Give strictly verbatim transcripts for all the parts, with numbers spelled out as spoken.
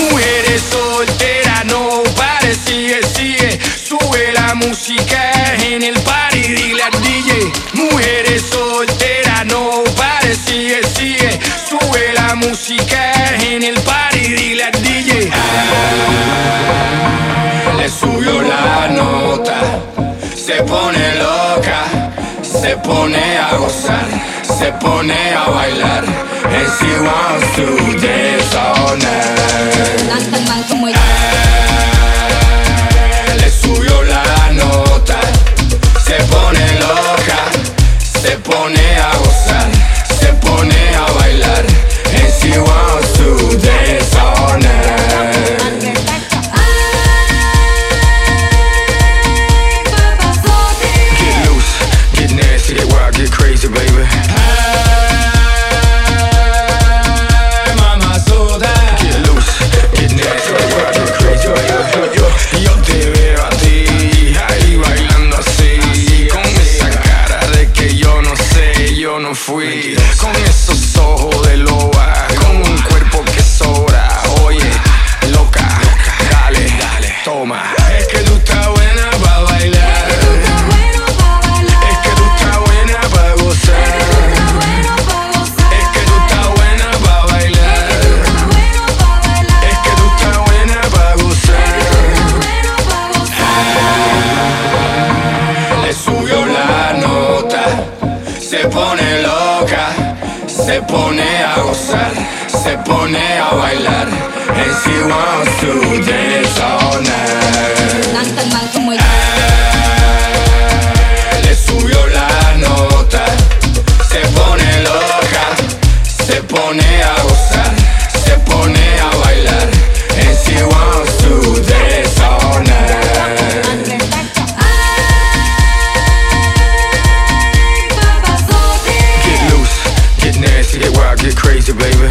Mujeres solteras, no pare, sigue, sigue. Sube la música en el party, dile al D J. Mujeres solteras, no pare, sigue, sigue. Sube la música en el party, dile al D J. Ah, le subió la nota, se pone loca, se pone a gozar, se pone a bailar. And she wants to dance all night. Ah, le subió la nota, se pone loca, se pone a gozar, se pone a bailar. And she wants to dance all night. Get loose, get nasty, get wild, get crazy, baby. Fui con esos ojos de loba, con un cuerpo que sobra. Oye, loca, dale, dale, toma. Es que tú estás buena pa' bailar. Es que tú estás buena pa' gozar. Es que tú estás buena pa' bailar. Es que tú estás buena pa' gozar. Le subió la nota, se pone loca, se pone a gozar, se pone a bailar. And she wants to dance all night. Ah, le subió la nota, se pone loca, se pone a gozar, se pone a bailar. And she wants to dance all night. Get wild, get crazy, baby.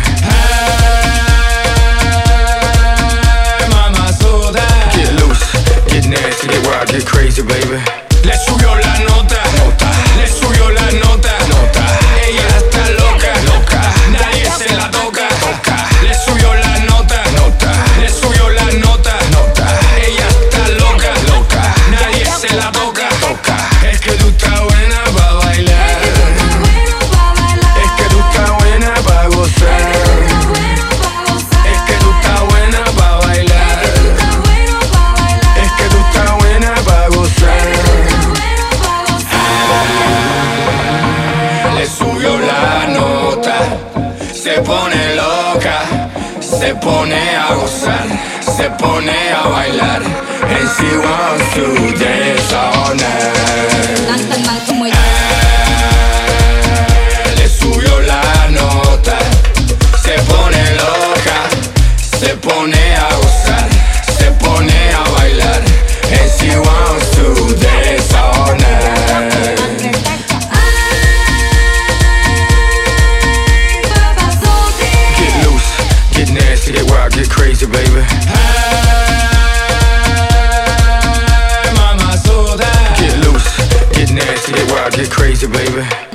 Ay, mama soda. Get loose, get nasty, get wild, get crazy, baby. Le subió la nota, nota. Le subió la nota, nota. Ella está loca, loca. Nadie se la toca, toca. Le subió la nota, nota. Le subió la nota, nota. Ella está loca, loca. Nadie se la toca, toca. Es que tú estás buena pa' bailar. Es que tú estás buena pa' bailar. Es que tú estás buena pa' gozar. Le subió la nota, se pone loca, se pone a gozar, se pone a bailar. And she wants to dance all night. Le subió la nota, se pone loca, se pone a gozar, se pone a bailar. And she wants to dance all night. Get loose, get nasty, get wild, get crazy, baby. Ay, mama soda. Get loose, get nasty, get wild, get crazy, baby.